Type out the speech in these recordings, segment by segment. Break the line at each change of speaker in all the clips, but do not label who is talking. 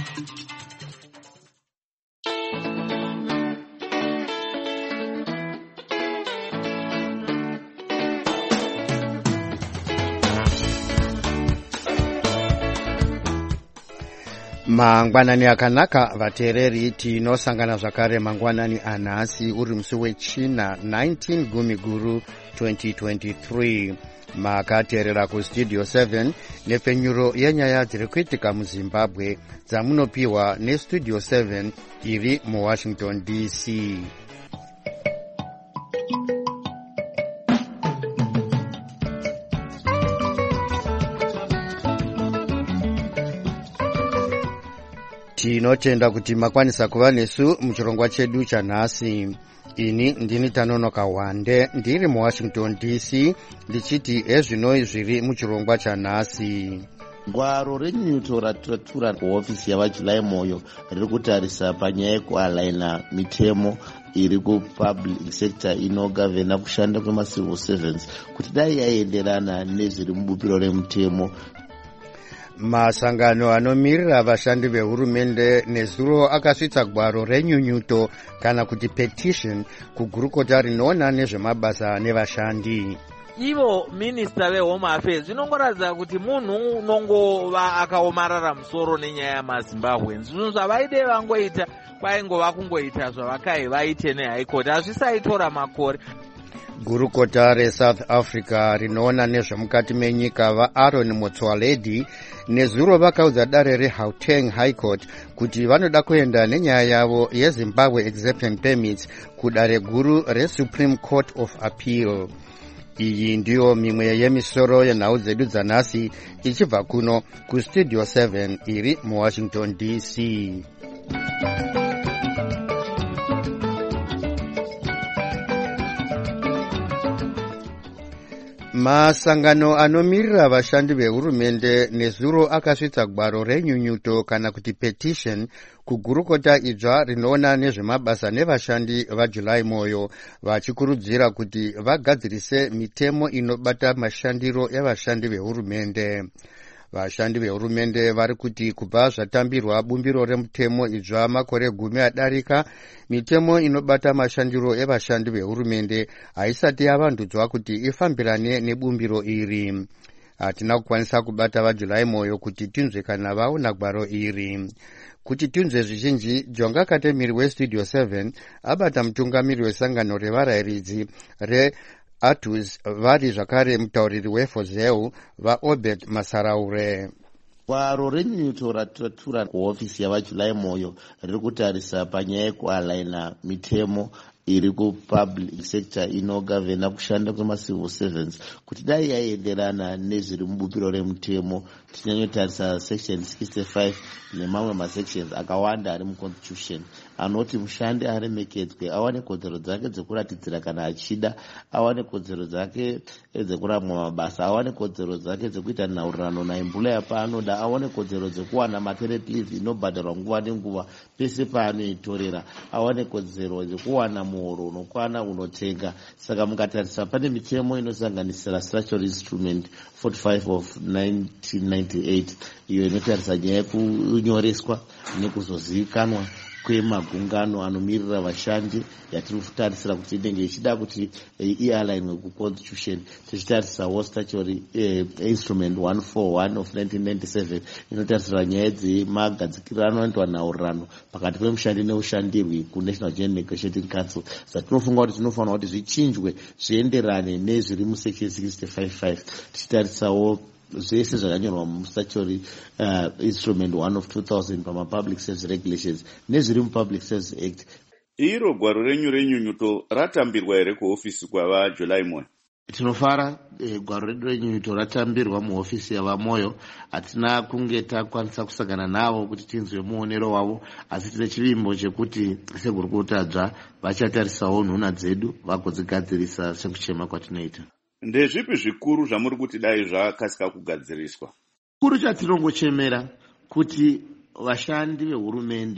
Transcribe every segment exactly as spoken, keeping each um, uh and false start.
Mangwanani akanaka vateereri, tinosangana zvakare mangwanani anhasi uri musi wechina nineteen gumi guru twenty twenty-three. Makateerera kustudio seven nepfenyuro yenyaya dziri kuitika muZimbabwe dzamunopiwa nestudio seven iri muWashington D C. Tinotenda kuti makwanisa kuva nesu muchirongwa chedu chanhasi. Ini ndini Tanonoka Wande ndiri muWashington D C ndichiti ezvinoi zviri muchirongwa chanhasi.
Gwaro renyunyuto ratiratura kuhofisi yavaJulai Moyo riri kutarisa panyaya yekualaina mitemo iri kupublic sector inogavhena kushanda kwemacivil servants kuti dai yaenderana nezviri mubupiro remutemo.
Masangano anomirira vashandi vehurumende nezuro akasvitsa gwaro renyunyuto kana kuti petition kugurukota rinoona nezvemabasa nevashandi.
Ivo minista vehome affairs zvinongoratidza kuti munhu unongova akaomarara musoro nenyaya yamaZimbabwe. Zvinhu zvavaide vangoita kwaingova kungoita zvavakai vaite neHigh Court, hazvisaitora makore.
Gurukota reSouth Africa rinoona nezvemukati menyika vaAaron Motsoaledi nezuro vakaudza dare reGauteng High Court kuti vanoda kuenda nenyaya yavo yeZimbabwe Exemption Permits kudare guru reSupreme Court of Appeal. Iyi ndiyo mimwe yemisoro yenhau dzedu dzanhasi ichibva kuno kustudio seven iri muWashington D C. Masangano anomirira vashandi vehurumende nezuro akasvitsa gwaro renyunyuto kana kuti petition kugurukota idzva rinoona nezvemabasa nevashandi vaJulai Moyo vachikurudzira kuti vagadzirise mitemo inobata mashandiro evashandi vehurumende. Vashandi vehurumende vari kuti kubva zvatambirwa bumbiro remutemo idzva makore gumi adarika, mitemo inobata mashandiro evashandi vehurumende haisati yavandudzwa kuti ifambirane nebumbiro iri. Hatina kukwanisa kubata vaJulai Moyo kuti tinzwe kana vaona gwaro iri. Kuti tinzwe zvizhinji, Jonga Katemiri westudio seven abata mutungamiri wesangano revarayiridzi re Atus vari zvakare mutauriri weFozeu vaObed Masaraure.
Gwaro renyunyuto ratiratura kuhofisi yavaJulai Moyo riri kutarisa panyaya yekualaina mitemo iri kupublic sector inogavhena kushanda kwemacivil servants kuti dai yaenderana nezviri mubupiro remutemo. Tinyanyotarisa section sixty-five nemamwe masections akawanda ari muconstitution anoti mushandi aremekedzwe, awane kodzero dzake dzekuratidzira kana achida, awane kodzero dzake dzekuramwa mabasa, awane kodzero dzake dzekuita nhaurirano naemployer paanoda, awane kodzero dzekuwana maternity leave inobhadharwa nguva nenguva pese paanoitorera, awane kodzero dzekuwana muhoro unokwana unotenga. Saka mukatarisa pane mitemo inosanganisira Structural Instrument forty-five of nineteen ninety-eight iyo inotarisa nyaya yekunyoreswa nekuzozivikanwa kwemagungano anomirira vashandi yatiri kutarisira kuti inenge ichida kuti ialainwe kuconstitution. Tichitarisawo statutory eh, instrument one forty-one of nineteen ninety-seven inotarisira nyaya dzemagadzikirano anoitwa nhaurirano pakati pemushandi neushandirwi kuNational Joint Negotiating Council. Zatinofunga kuti tinofanira kuti zvichinjwe zvienderane nezviri musection sixty-five five. Tichitarisawo zvese zvakanyorwa mustatutory uh, instrument one of two thousand pamapublic service regulations nezviri mupublic service act.
Iro gwaro renyu renyunyuto ratambirwa here kuhofisi kwavaJulai Moyo?
Tinofara eh, gwaro redu renyunyuto ratambirwa muhofisi yavaMoyo. Hatina kunge takwanisa kusangana navo kuti tinzwe muonero wavo, asi tine chivimbo chekuti segurukotadzva vachatarisawo nhuna dzedu vagodzigadzirisa sekuchema kwatinoita.
Ndezvipi zvikuru zvamuri kuti dai zvakasika kugadziriswa?
Kuru chatinongochemera kuti vashandi vehurumende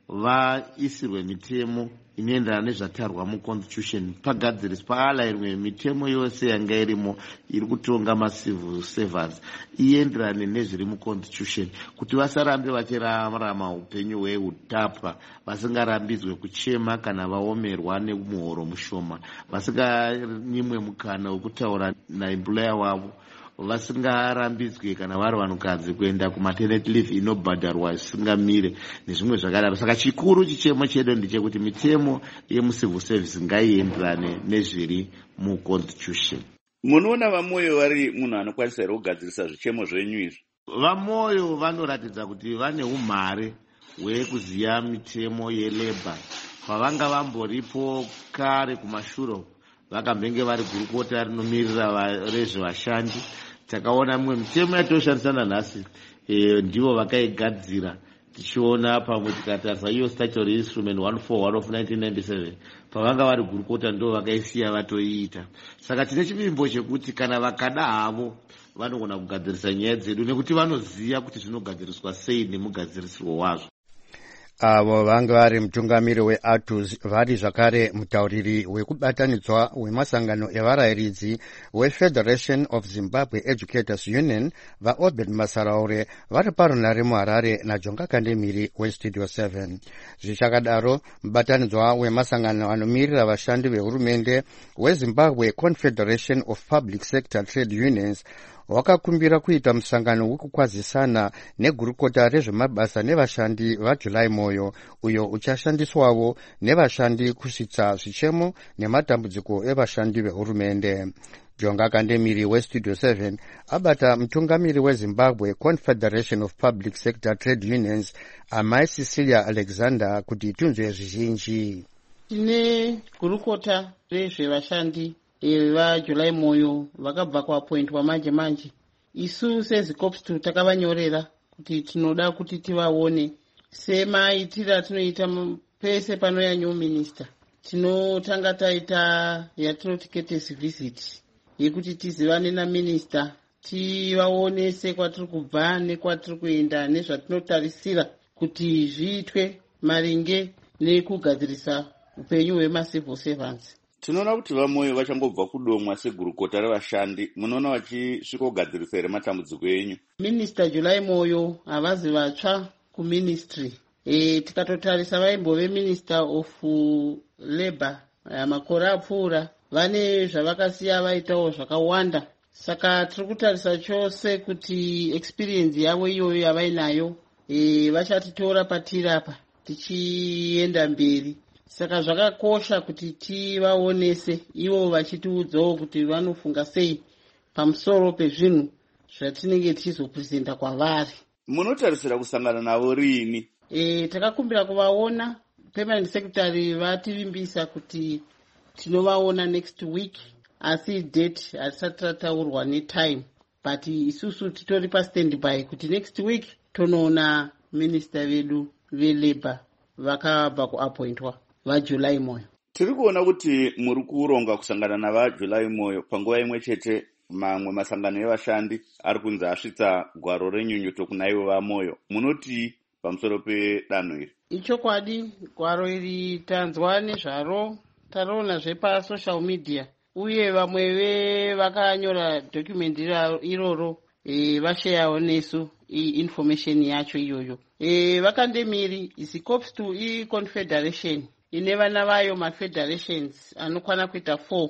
vaisirwe mitemo inoenderana nezvatarwa muconstitution pagadziriswa paalairwe mitemo yose yanga irimo iri kutonga macivil servants ienderane nezviri muconstitution kuti vasarambe vachirarama upenyu hweutapwa vasingarambidzwe kuchema kana vaomerwa nemuhoro mushoma vasinganyimwe mukana wekutaura naemployer wavo vasingarambidzwe kana vari vanhukadzi kuenda kumaternity leave inobhadharwa zvisingamire nezvimwe zvakadaro. Saka chikuru chichemo chedu ndechekuti mitemo yemucivil service ngaienderane nezviri muconstitution.
Munoona vamoyo vari munhu anokwanisa here kugadzirisa zvichemo zvenyu izvi?
Vamoyo vanoratidza kuti vane umhare hwekuziva mitemo yelabor pavanga vamboripo kare kumashure vakambenge vari gurukota rinomirira rezvevashandi. Takaona mimwe mitemo yatoshandisana nhasi e, ndivo vakaigadzira tichiona pamwe tikatarisa iyo statutory instrument one four one of nineteen ninety-seven pavanga vari gurukota ndo vakaisiya vatoiita. Saka tine chivimbo chekuti kana vakada havo vanogona kugadzirisa nyaya dzedu nekuti vanoziva kuti zvinogadziriswa sei nemugadzirisirwo wazvo.
Avo vanga vari mutungamiri weATUS vari zvakare mutauriri wekubatanidzwa wemasangano evarayiridzi weFederation of Zimbabwe Educators Union vaObed Masaraure vari parunare muHarare naJonga Kandemiri weStudio seven. Zvichakadaro mubatanidzwa wemasangano anomirira vashandi vehurumende weZimbabwe Confederation of Public Sector Trade Unions wakakumbira kuita musangano wekukwazisana negurukota rezvemabasa nevashandi vaJulai Moyo uyo uchashandiswawo nevashandi kusvitsa zvichemo nematambudziko evashandi vehurumende. Jonga Kandemiri weStudio seven abata mutungamiri weZimbabwe Confederation of Public Sector Trade Unions Amai Cecilia Alexander kuti itunzwe zvizhinji.
Tine gurukota rezvevashandi vaJulai Moyo vakabva kuapointwa manje manje. Isu seZikopstu takavanyorera kuti tinoda kuti tivaone semaitira tinoita pese panouya new minister. Tinotanga taita yatinoti courtesy visit yekuti tizivane naminister, tivaonese kwatiri kubva nekwatiri kuenda nezvatinotarisira kuti zviitwe maringe nekugadzirisa upenyu hwemacivil servants.
Tinoona kuti vamoyo vachangobva kudomwa segurukota revashandi. Munoona vachisvika kugadzirisa here matambudziko enyu? Minister
Julai Moyo havazi vatsva kuministry. E, tikatotarisa vaimbove minister of labor makore apfuura vane zvavakasiya vaitawo zvakawanda. Saka tiri kutarisa chose kuti experience yavo iyoyo yavainayo e, vachatitora patiri apa tichienda mberi. Saka zvakakosha kuti tivaonese ivo vachitiudzawo kuti vanofunga sei pamusoro pezvinhu zvatinenge tichizopresenta kwavari.
Munotarisira kusangana navo rini?
E, takakumbira kuvaona. Permanent secretary vativimbisa kuti tinovaona next week, asi date hatisati tataurwa netime, but isusu titori pastandby kuti next week tonoona minister vedu velabor vakabva kuapointwa vaJulai Moyo.
Tiri kuona kuti muri kuronga kusangana navaJulai Moyo panguva imwe chete mamwe masangano evashandi ari kunzi asvitsa gwaro renyunyuto kuna ivo vaMoyo. Munoti pamusoro pedanho iri?
Ichokwadi, gwaro iri tanzwa nezvaro, taroona zvepasocial media, uye vamwe vakanyora document iroro e, vashayawo nesu information yacho iyoyo. E, vakandemiri Zikopstu iConfederation ine vana vayo mafederations anokwana kuita four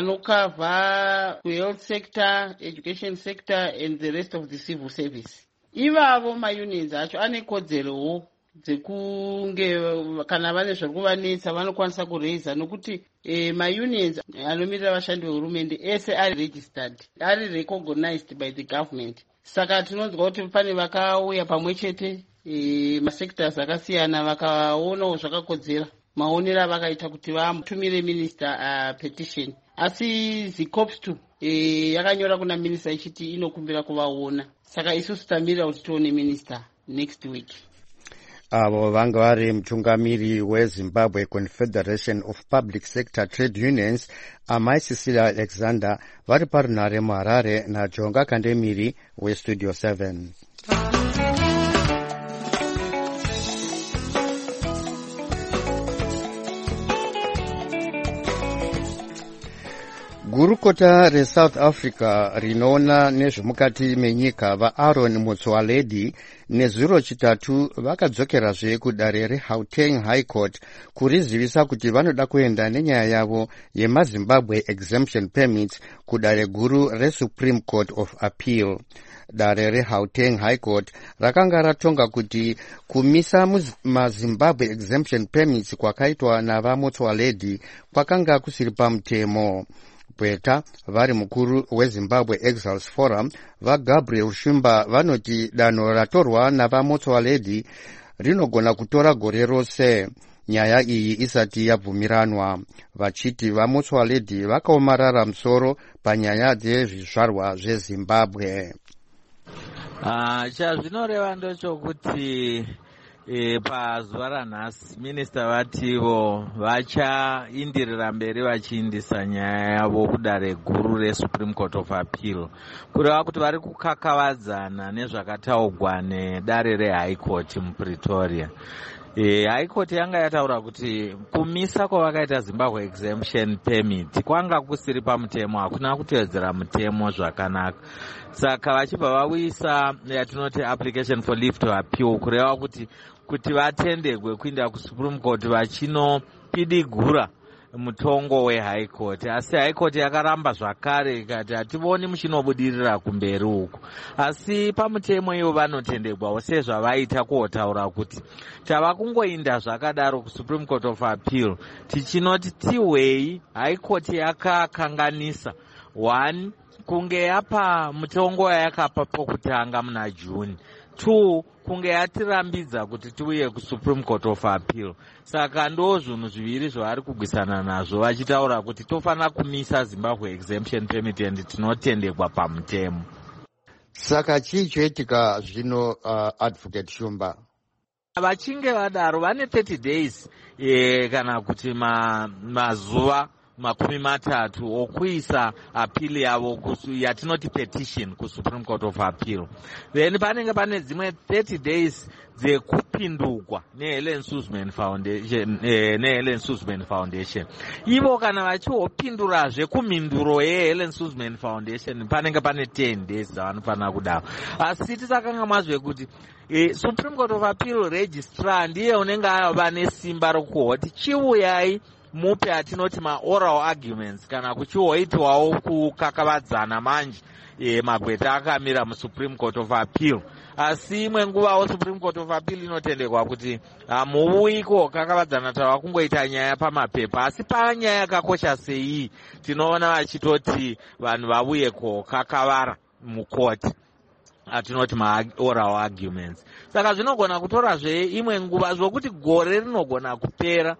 anokavha health sector, education sector and the rest of the civil service. Ivavo maunions acho ane kodzerowo dzekunge kana vane zvekuvanetsa vanokwanisa kureisa nokuti e, maunions anomirira vashandi vehurumende ese ari registered, ari recognized by the government. Saka tinonzwa kuti pane vakauya pamwe chete e, masectors akasiyana vakaonawo zvakakodzera maonera vakaita kuti vatumire minister uh, petition. Asi Zikopstu e, yakanyora kuna minister ichiti inokumbira kuvaona. Saka isusu tamirira kuti tione minister next week.
Avo vanga vari mutungamiri weZimbabwe Confederation of Public Sector Trade Unions Amai Cecilia Alexander vari parunare muHarare naJonga Kandemiri weStudio seven. gurukota resouth africa rinoona nezvemukati menyika vaaaron motsoaledi nezuro chitatu vakadzokerazve kudare regauteng high court kurizivisa kuti vanoda kuenda nenyaya yavo yemazimbabwe exemption permits kudare guru resupreme court of appeal. Dare regauteng high court rakanga ratonga kuti kumisa mazimbabwe exemption permits kwakaitwa navamotsoaledi kwakanga kusiri pamutemo. Pweta vari mukuru wezimbabwe exiles forum vagabriel shumba vanoti danho ratorwa navamotsoaledi rinogona kutora gore rose nyaya iyi isati yabvumiranwa, vachiti vamotsoaledi vakaomarara musoro panyaya dzezvizvarwa zvezimbabwe.
Uh, chazvinoreva ndochokuti e, pazuva ranhasi minista vativo vachaindirira mberi vachiindisa nyaya yavo kudare guru resupreme court of appeal, kureva kuti vari kukakavadzana nezvakataurwa nedare rehigh court mupretoria. E, high court yanga yataura kuti kumisa kwavakaita zimbabwe exemption permit kwanga kusiri pamutemo, hakuna kutevedzera mutemo zvakanaka. Saka vachibva vauyisa yatinoti application for leave to appeal, kureva kuti kuti vatendegwe kuinda kusupreme court vachinopidigura mutongo wehigh court. Asi high court yakaramba zvakare ikati hativoni muchinobudirira kumberi uku. Asi pamutemo ivo vanotendegwawo sezvavaita kuotaura kuti tava kungoinda zvakadaro kusupreme court of appeal tichinoti tiwei high court yakakanganisa one kunge yapa mutongo wayakapa pokutanga muna June, two kunge yatirambidza kuti tiuye kusupreme court of appeal. Saka ndo zvinhu zviviri zvavari kugwisana nazvo vachitaura kuti tofanira kumisa zimbabwe exemption permit and tinotendekwa pamutemo.
Saka chii choitika zvino uh, advocate Shumba?
Vachinge vadaro vane thirty days e, kana kuti ma, mazuva makumi matatu okuisa appeal yavo yatinoti petition kusupreme court of appeal. Then panenge pane dzimwe thirty days dzekupindurwa neHelen Suzman Foundation eh, neHelen Suzman Foundation. Ivo kana vachiopindurazve kumhinduro yeHelen Suzman Foundation panenge pane ten days dzavanofanira kudaro. Asi tisakanga mazve kuti eh, Supreme Court of Appeal registrar ndiye unenge ava nesimba rokuoti chiuyai mupe atinoti ma-oral arguments kana kuchihoitwawo kukakavadzana manje e, magweta akamira musupreme court of appeal. Asi imwe nguvawo supreme court of appeal inotendekwa kuti hamuuyi kokakavadzana tava kungoita nyaya pamapepa. Asi panyaya yakakosha sei tinoona vachitoti vanhu vauye kokakavara mukoti atinoti ma-oral arguments. Saka zvinogona kutorazve imwe nguva zvokuti gore rinogona kupera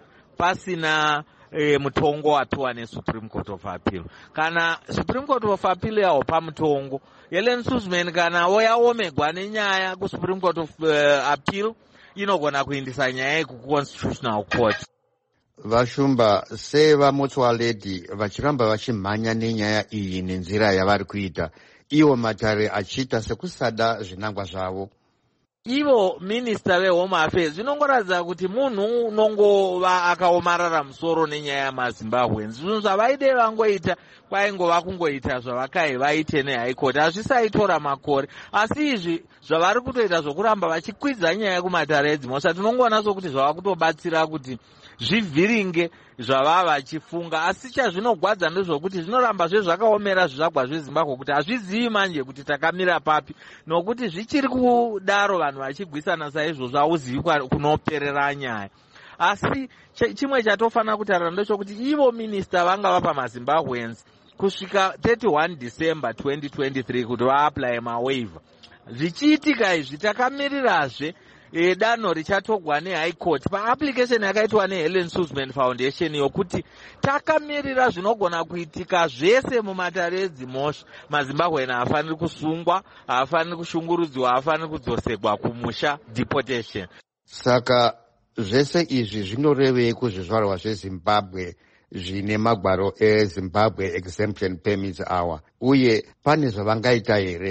pasina e, mutongo wapiwa nesupreme court of appeal. Kana supreme court of appeal yaopa mutongo, Helen Suzman kana yaomegwa nenyaya kusupreme court of uh, appeal inogona kuindisa nyaya kuconstitutional court.
Vashumba, sei vamotsoaledi vachiramba vachimhanya nenyaya iyi nenzira yavari kuita, iwo matare achiita sekusada zvinangwa zvavo?
Ivo minista vehome affairs zvinongoratidza kuti munhu unongova akaomarara musoro nenyaya yamazimbabwe. Zvinhu zvavaide vangoita kwaingova kungoita zvavakai vaite nehigh court, hazvisaitora makore. Asi izvi zvavari kutoita zvokuramba vachikwidza nyaya yekumatare edzimhosva tinongoona sokuti zvava kutobatsira kuti zvivhiringe zvava vachifunga. Asi chazvinogwadza ndezvokuti zvinoramba zvezvakaomera zvizvagwa zvezimbabwe kuti hazvizivi manje kuti takamira papi, nokuti zvichiri kudaro vanhu vachigwisana saizvozvo hauzivi kunoperera nyaya. Asi chimwe chatofanira kutarira ndechokuti ivo minista vanga vapa mazimbabweans kusvika thirty-one December twenty twenty-three kuti vaapply mawaiver. Zvichiitika izvi takamirirazve E, danho richatogwa nehigh court paapplication yakaitwa neHelen Suzman Foundation yokuti takamirira zvinogona kuitika zvese mumatare edzimhosva. Mazimbabwean haafaniri kusungwa, haafaniri kushungurudziwa, haafaniri kudzoserwa kumusha, deportation.
Saka zvese izvi zvinorevei kuzvizvarwa zvezimbabwe zvine magwaro ezimbabwe exemption permits awa, uye pane zvavangaita here?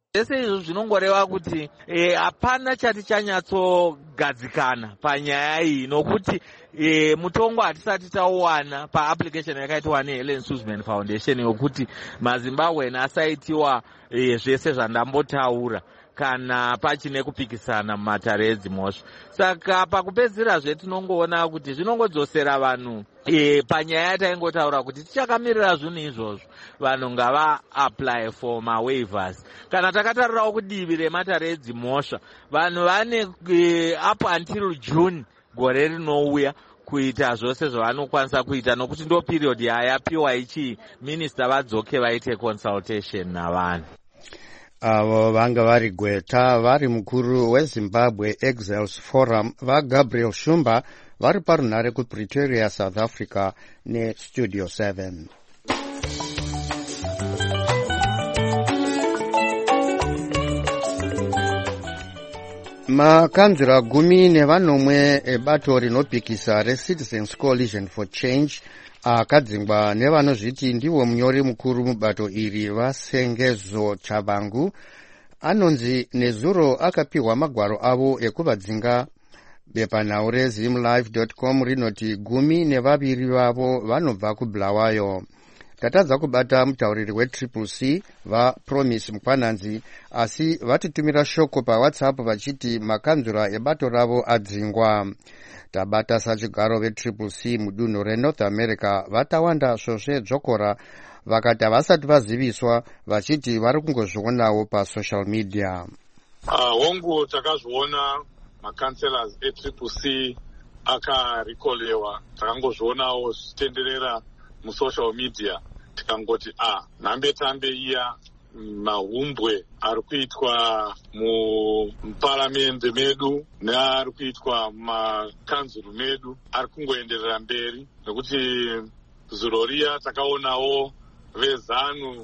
zvese izvo zvinongoreva kuti hapana e, chati chanyatsogadzikana panyaya iyi, nokuti e, mutongo hatisati tauwana paapplication yakaitwa neHelen Suzman Foundation yokuti maZimbabwean asaitiwa e, zvese zvandambotaura kana pachine kupikisana mumatare edzimhosva. Saka pakupedzisira zvetinongoona kuti zvinongodzosera vanhu e, panyaya yataingotaura kuti tichakamirira zvinhu izvozvo vanhu ngava apply for mawaivers. Kana takatarirawo kudivi rematare edzimhosva, vanhu vane e, up until June gore rinouya kuita zvose zvavanokwanisa kuita, nokuti ndo period yayapiwa ichi minista vadzoke vaite consultation navanhu.
Avo vanga vari Gweta vari mukuru weZimbabwe Exiles Forum vaGabriel Shumba vari parunhare kuPretoria, South Africa neStudio seven. Makanzura gumi nevanomwe ebato rinopikisa reCitizens Coalition for Change akadzingwa nevanozviti ndiwo munyori mukuru mubato iri vaSengezo Chavangu anonzi nezuro akapiwa magwaro avo ekuvadzinga. Bepanhau rezimlive dot com rinoti gumi nevaviri vavo vanobva kuBulawayo. Tatadza kubata mutauriri weTriple C vaPromise Mukwananzi, asi vatitumira shoko paWhatsApp vachiti makanzura ebato ravo adzingwa. Tabata sachigaro veTriple C mudunhu reNorth America vatawanda svosve dzokora vakati havasati vaziviswa, vachiti vari kungozvionawo pasocial media.
hongu uh, takazviona makanselas eTriple C akarikolewa, takangozvionawo zvichitenderera musocial media, tikangoti ah nhambe tambe iya mahumbwe ari kuitwa muparamende medu neari kuitwa mumakanzuru medu ari kungoenderera mberi, nekuti zuro riya takaonawo vezanu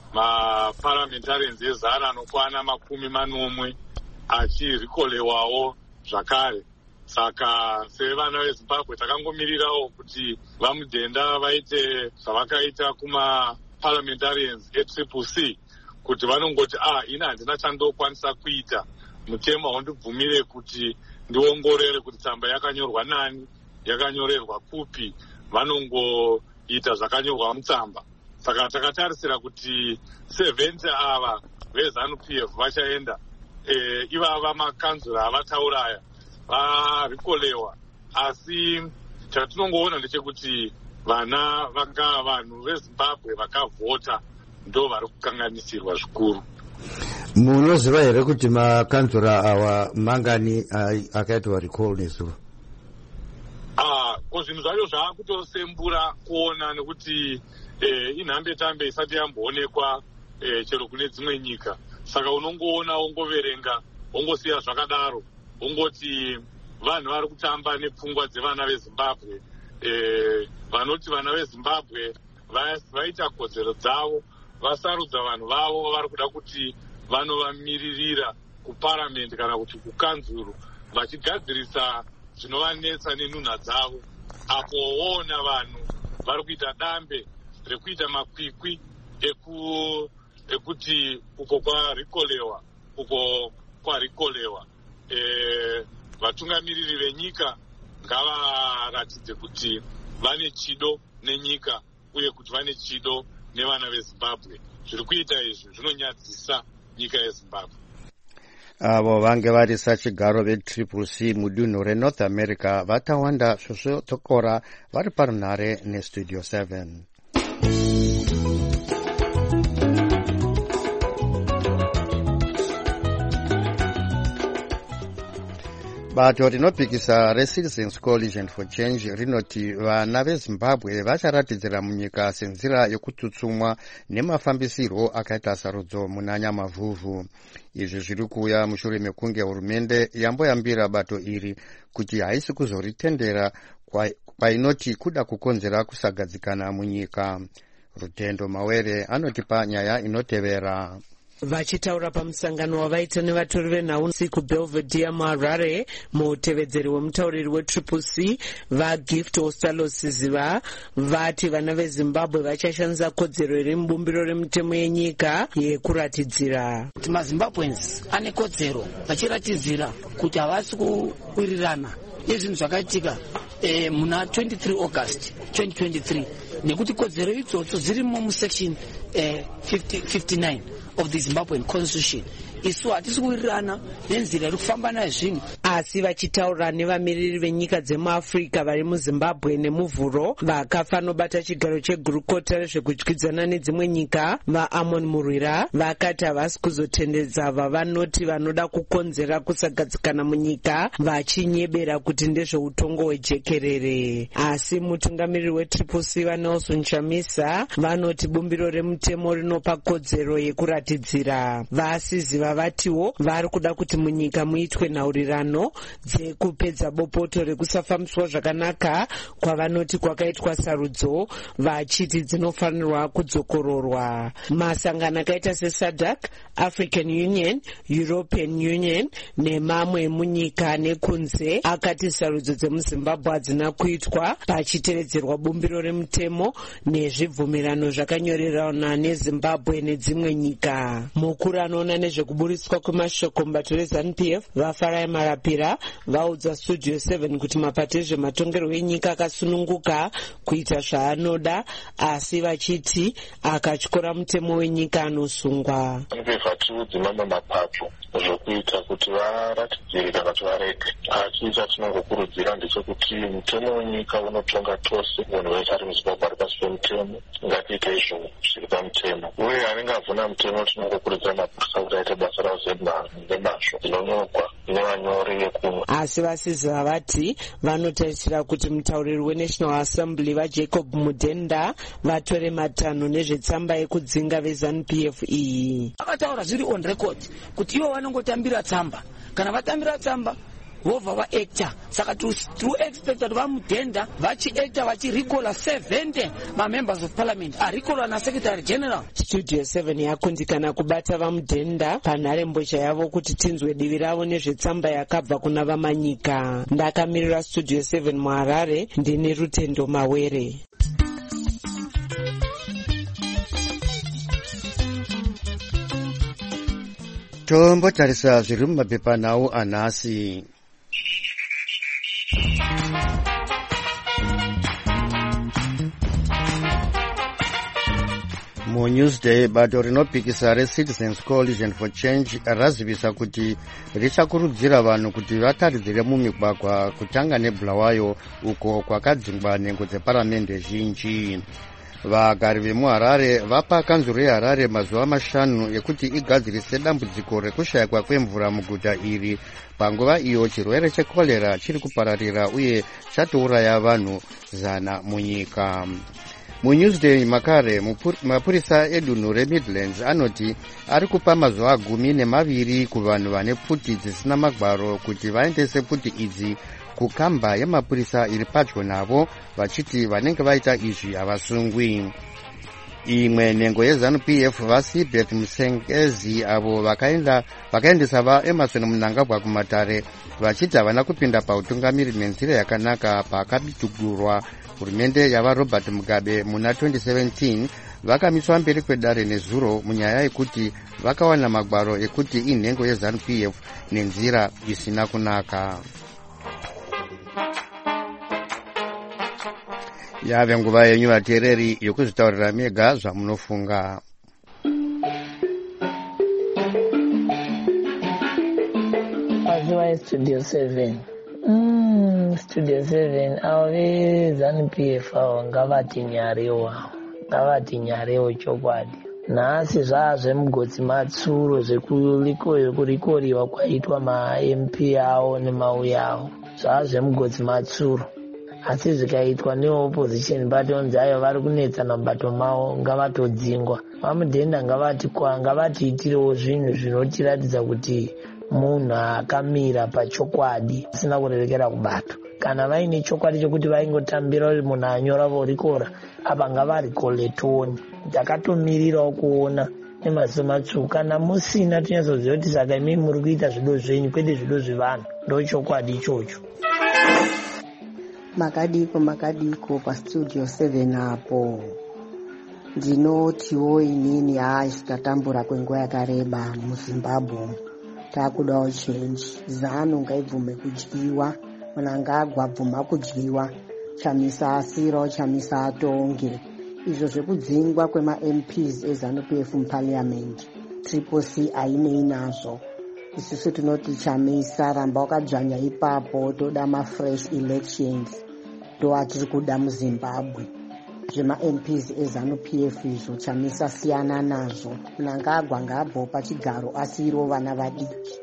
maparliamentarians ezana anokwana makumi manomwe achirikolewawo zvakare. Saka sevana veZimbabwe takangomirirawo kuti vamudhenda vaite zvavakaita kuma parliamentarians eTriple C, kuti vanongoti ah ina handina chandokwanisa kuita, mutemo haundibvumire kuti ndiongorere kuti tsamba yakanyorwa nani, yakanyorerwa kupi, vanongoita zvakanyorwa mutsamba. Saka takatarisira kuti seventy ava vezanu P F vachaenda e, ivava makanzura avatauraya varikolewa, asi chatinongoona ndechekuti vana vanga vanhu veZimbabwe vakavhota ndo vari kukanganisirwa zvikuru.
Munoziva here kuti makanzura awa mangani akaitwa recall nezuro?
Ah, ko zvinhu zvacho zvakutosembura kuona, nekuti eh, inhambe tambe isati yamboonekwa eh, chero kune dzimwe nyika. Saka unongoona wongoverenga wongosiya zvakadaro, wongoti vanhu vari kutamba nepfungwa dzevana veZimbabwe. Eh, vanoti vana veZimbabwe vaita kodzero dzavo, vasarudza vanhu vavo vari kuda kuti vanovamiririra kuparamendi kana kuti kukanzuru, vachigadzirisa zvinovanetsa nenhunha dzavo. Apo woona vanhu vari kuita dambe rekuita makwikwi eku ekuti uko kwarikolewa uko kwarikolewa. E, vatungamiriri venyika ngavaratidze kuti vane chido nenyika uye kuti vane chido nevana veZimbabwe. Zviri kuita izvi zvinonyadzisa nyika yeZimbabwe.
Avo vange vari sachigaro veTriple C mudunhu reNorth America vatawanda zvosvotokora vari parunhare neStudio seven. Bato rinopikisa reCitizens Coalition for Change rinoti vana veZimbabwe vacharatidzira munyika senzira yokutsutsumwa nemafambisirwo akaita sarudzo muna Nyamavhuvhu. Izvi zviri kuuya mushure mekunge hurumende yamboyambira bato iri kuti haisi kuzoritendera kwainoti kuda kukonzera kusagadzikana munyika. Rutendo Mawere anotipa nyaya inotevera.
Vachitaura pamusangano wavaita nevatori venhausi kuBelvedere muHarare, mutevedzeri wemutauriri wetriple C vaGift Ostalosiziva vati vana veZimbabwe vachashandisa kodzero iri mubumbiro remutemo yenyika yekuratidzira
kuti maZimbabweans ane kodzero vachiratidzira kuti havasi kuwirirana nezvinhu zvakaitika eh, muna twenty-three August twenty twenty-three nekuti kodzero idzodzo dzirimo musection eh, fifty-nine of the Zimbabwean constitution. Isu hatisi kuwirirana nenzira iri kufamba nayo zvinhu.
Asi vachitaura nevamiriri venyika dzemuAfrica vari muZimbabwe nemuvhuro vakafa nobata chigaro chegurukota rezvekudyidzana nedzimwe nyika vaAmon Murwira vakati havasi kuzotendedza vavanoti vanoda kukonzera kusagadzikana munyika vachinyebera kuti ndezveutongo hwejekerere. Asi mutungamiriri wetriple C vaNelson Chamisa vanoti bumbiro remutemo rinopa kodzero yekuratidzira. Vasiziva vatiwo vari kuda kuti munyika muitwe nhaurirano dzekupedza bopoto rekusafambiswa zvakanaka kwavanoti kwakaitwa sarudzo vachiti dzinofanirwa kudzokororwa. Masangano akaita seSADC, African Union, European Union nemamwe munyika nekunze akati sarudzo dzemuZimbabwe hadzina kuitwa pachitevedzerwa bumbiro remutemo nezvibvumirano zvakanyorerana neZimbabwe nedzimwe nyika. Mukuru anoona nezvekuburiswa kwemashoko mubato reZANU P F vaFarai Marapira vaudza Studio seven kuti mapato ezvematongerwo enyika akasununguka kuita zvaanoda, asi vachiti akatyora mutemo wenyika anosungwa.
Vatudzi mamwe mapato zvokuita kuti varatidzire kana kuti varege. Asi chatinongokurudzira ndechekuti mutemo wenyika unotonga tose. Munhu wese ari muZimbabwe ari pasi pemutemo, ngatiite izvo zviri pamutemo. Uye anenge avhuna mutemo tinongokurudzira mapurisa kuti aite basa ravo nemazvo rinonyorwa nevanyori yekumwe.
Asi vasiziva vati vanotarisira kuti mutauriri weNational Assembly vaJacob Mudenda vatore matanho nezvetsamba yekudzinga veZANU P F iyi.
Vakataura zviri on record kuti ivo vanongotambira tsamba, kana vatambira tsamba vobva vaacta. Saka tiri expecta kuti vaMudenda vachiacta vachirikola seventy mamembers of parliament arikola naSecretary General.
Studio seven yakundikana kubata vaMudenda panharembozha yavo kuti tinzwe divi ravo nezvetsamba yakabva kuna vamanyika. Ndakamirira Studio seven muHarare, ndini Rutendo Mawere.
Tombotarisa zviri mumapepanhau anhasi. MuNewsday bato rinopikisa reCitizens Coalition for Change razivisa kuti richakurudzira vanhu kuti vataridzire mumigwagwa kutanga neBulawayo uko kwakadzingwa nhengo dzeparamende zhinji. Vagari vemuHarare vapa kanzuro yeHarare mazuva mashanu ekuti igadzirise dambudziko rekushayikwa kwemvura muguta iri panguva iyo chirwere chekorera chiri kupararira uye chatouraya vanhu zana munyika. MuNewsday makare mapurisa edunhu reMidlands anoti ari kupa mazuva gumi nemaviri kuvanhu vane pfuti dzisina magwaro kuti vaendese pfuti idzi kukamba yemapurisa iri padyo navo, vachiti vanenge vaita izvi havasungwi. Imwe nhengo yeZANU P F vaSibeth Musengezi avo vakaenda vakaendesa vaEmerson Mnangagwa kumatare vachiti havana kupinda pautungamiri nenzira yakanaka pakabitugurwa hurumende yavaRobert Mugabe muna twenty seventeen. Vakamiswa mberi kwedare nezuro munyaya yekuti vakawana magwaro ekuti inhengo yeZANU P F nenzira isina kunaka. Yave nguva yenyu vateereri yokuzvitaurira mega zvamunofunga.
Aziwa Studio seven. Mm, Studio seven ave ZANU P F avo ngavati nyarewa. Ngavati nyarewo chokwadi. Nhasi zvazvemugodzi matsuro zvekurikoriwa kwaitwa ma-M P avo nemauya avo. Zvazvemugodzi matsuro. Asi zvikaitwa neopposition batonzi ayo vari kunetsana mubato mavo ngavatodzingwa. VaMudenda ngavati kwa ngavatiitirewo zvinhu zvinotiratidza kuti munhu akamira pachokwadi asina kurerekera kubato. Kana vaine chokwadi chokuti vaingotambira kuti munhu anyora vorikora apa ngavaricoletoni. Takatomirirawo kuona nemaziso matsvuku. Kana musina tinyatsoziva kuti saka imi muri kuita zvido zvenyu kwete zvido zvevanhu. Ndochokwadi ichocho.
Makadiko makadiko pastudio seven apo. Ndinotiwo inini hayi tatambura kwenguva yakareba muZimbabwe. Takudawo change. Zanu ngaibvume kudyiwa. Munhu ngagwa bvuma kudyiwa. Chamisa asiro chamisa atonge. Izvo zvekudzingwa kwema-M Ps eZANU P F muparliament triple C ainei nazvo. Isusu tinoti chamisa, ramba wakadzvanya ipapo, toda ma-fresh elections. Ndo atiri kuda muZimbabwe. Zvema-M Ps eZANU P F izvo chamisa siyana nazvo. Munhu ngagwa ngabvo pachigaro asiro vana vadiki.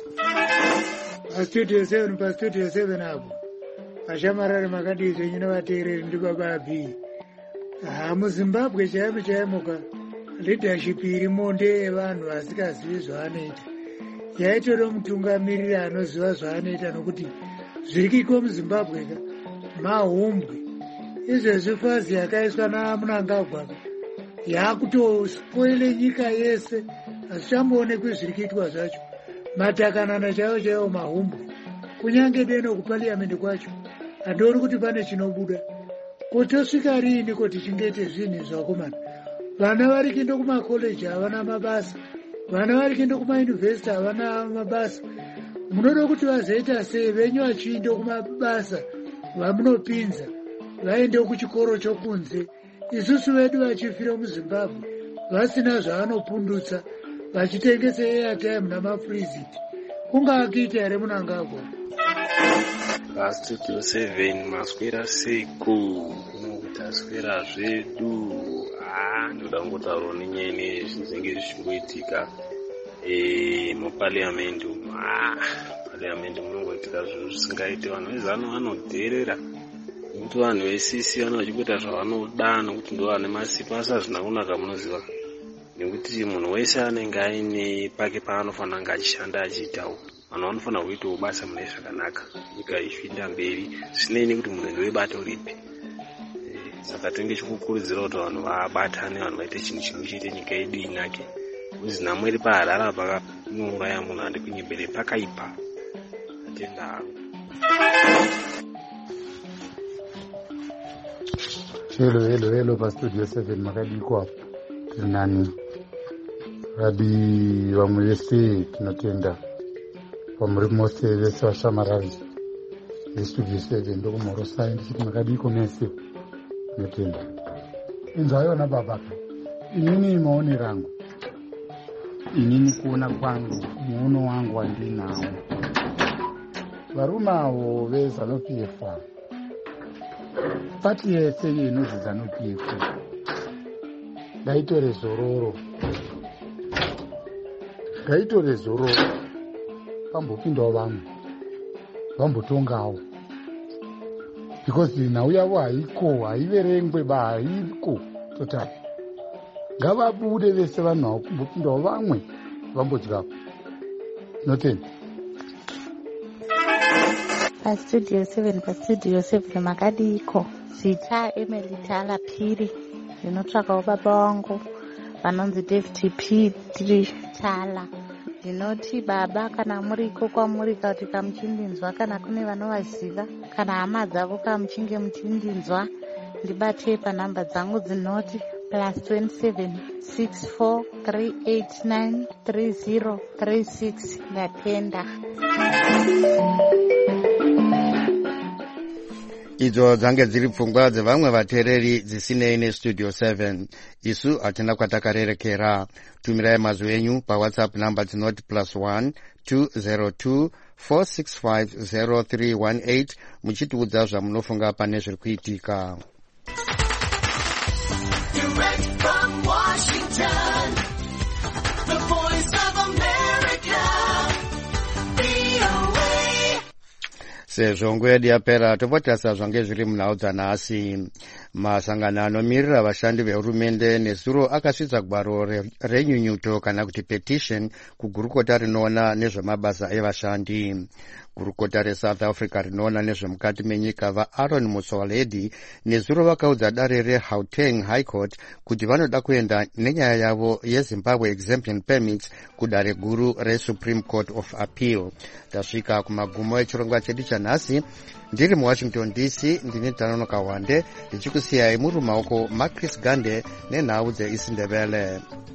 Pastudio seven pastudio seven apo. Ashamarari makadii zvenyu nevateereri ndibaba abhi. Ah, muZimbabwe chaimo chaimoka leadership irimo ndeyevanhu vasikazivi zvavanoita. Yaitore mutungamiriri anoziva zvavanoita nokuti zviri kuitwa muZimbabwe ka mahumbwe. Izvezvi fazi yakaiswa naMnangagwa yaakutospoile nyika yese, hazvichamboonekwi zviri kuitwa zvacho. Matakanana chaiwo chaiwo mahumbwe. Kunyange deno kupaliamende kwacho handori kuti pane chinobuda. Kutosvika riini kuti chingete zvinhu zvakomana? Vana vari kuenda kumakoleji havana mabasa, vana vari kuenda kumayunivhesiti havana mabasa. Munoda kuti vazoita sei venyu vachienda kumabasa vamunopinza vaende kuchikoro chokunze? Isusu vedu vachifira muZimbabwe vasina zvavanopundutsa, vachitengesa airtime namafriziti. Kungaakita here Mnangagwa?
Pastudio seven maswera seku taswera zvedu. Ah, ndoda kungotaura nenyaya zvinenge zvichingoitika eh muparliament. Ah, parliament munongoitika zvinhu zvisingaiti. Vanhu vezano vanodherera kuti vanhu vesisi vano vachikuita zvavanoda nokuti ndo vane masipa. Asi hazvina kunaka munoziva, nekuti munhu wese anenge aine pake paanofanira kunge achishanda achiitawo. Vanhu vanofanira kuitawo basa mune zvakanaka, nyika ichienda mberi zvinei nekuti munhu ndowebato ripi. Saka tinenge chikukurudzira kuti vanhu vabatane, vanhu vaite chinhu chimwe chete, nyika yedu inake. Uzi nhamo iri paharara pakauraya munhu andi kunyembere pakaipa. Atenda.
Hello, hello, hello, pastudio seven makadiko apo. Tiri nani? Radi vamwe vese tinotenda. Pamuri mose vese vashamarari vestudio seven ndokumorosai ndichiti makadiko mese tinotenda. Inzwaiona babaka. Inini maoni rangu. Inini kuona kwangu, muono wangu wandinawo. Varume avo veZANU P F pati yese inozi ZANU P F ngaitore zororo, ngaitore zororo, vambopindawo vamwe vambotongawo, because nhau yavo haiko, haiverengwe ba haiko totally. Ngavabude vese vanhu avo kumbopindawo vamwe vambodyawo. Notenda.
Pastudio seven pastudio seven makadiko. Zita Emily Tala Piri ndinotsvakawo baba vangu vanonzi David P Tala. Ndinoti baba, kana muriko kwamuri kuti kamuchindinzwa, kana kune vanovaziva, kana hama dzavo kamuchinge muchindinzwa, ndibate panhamba dzangu dzinoti plus twenty-seven six four three eight nine three zero three six. Ndatenda.
Idzo dzange dziri pfungwa dzevamwe vateereri dzisinei nestudio seven. Isu hatina kwatakarerekera. Tumirai mazwi enyu pawhatsapp namba dzinoti plus one two zero two four six five zero three one eight muchitiudza zvamunofunga pane zviri kuitika. Direct from Washington, the voice of America, V O A. Sezvo nguva yedu yapera, topotarisa zvange zviri munhau dzanhasi. Masangano anomirira vashandi vehurumende nezuro akasvitsa gwaro renyunyuto kana kuti petition kugurukota rinoona nezvemabasa evashandi. gurukota resouth africa rinoona nezvemukati menyika vaaaron motsoaledi nezuro vakaudza dare regauteng high court kuti vanoda kuenda nenyaya yavo yezimbabwe exemption permits kudare guru resupreme court of appeal. Tasvika kumagumo echirongwa chedu chanhasi. Ndiri muwashington D C, ndini Tanonoka Wande ndichikusiyai muri mumaoko maChris Gande nenhau dzeIsindebele.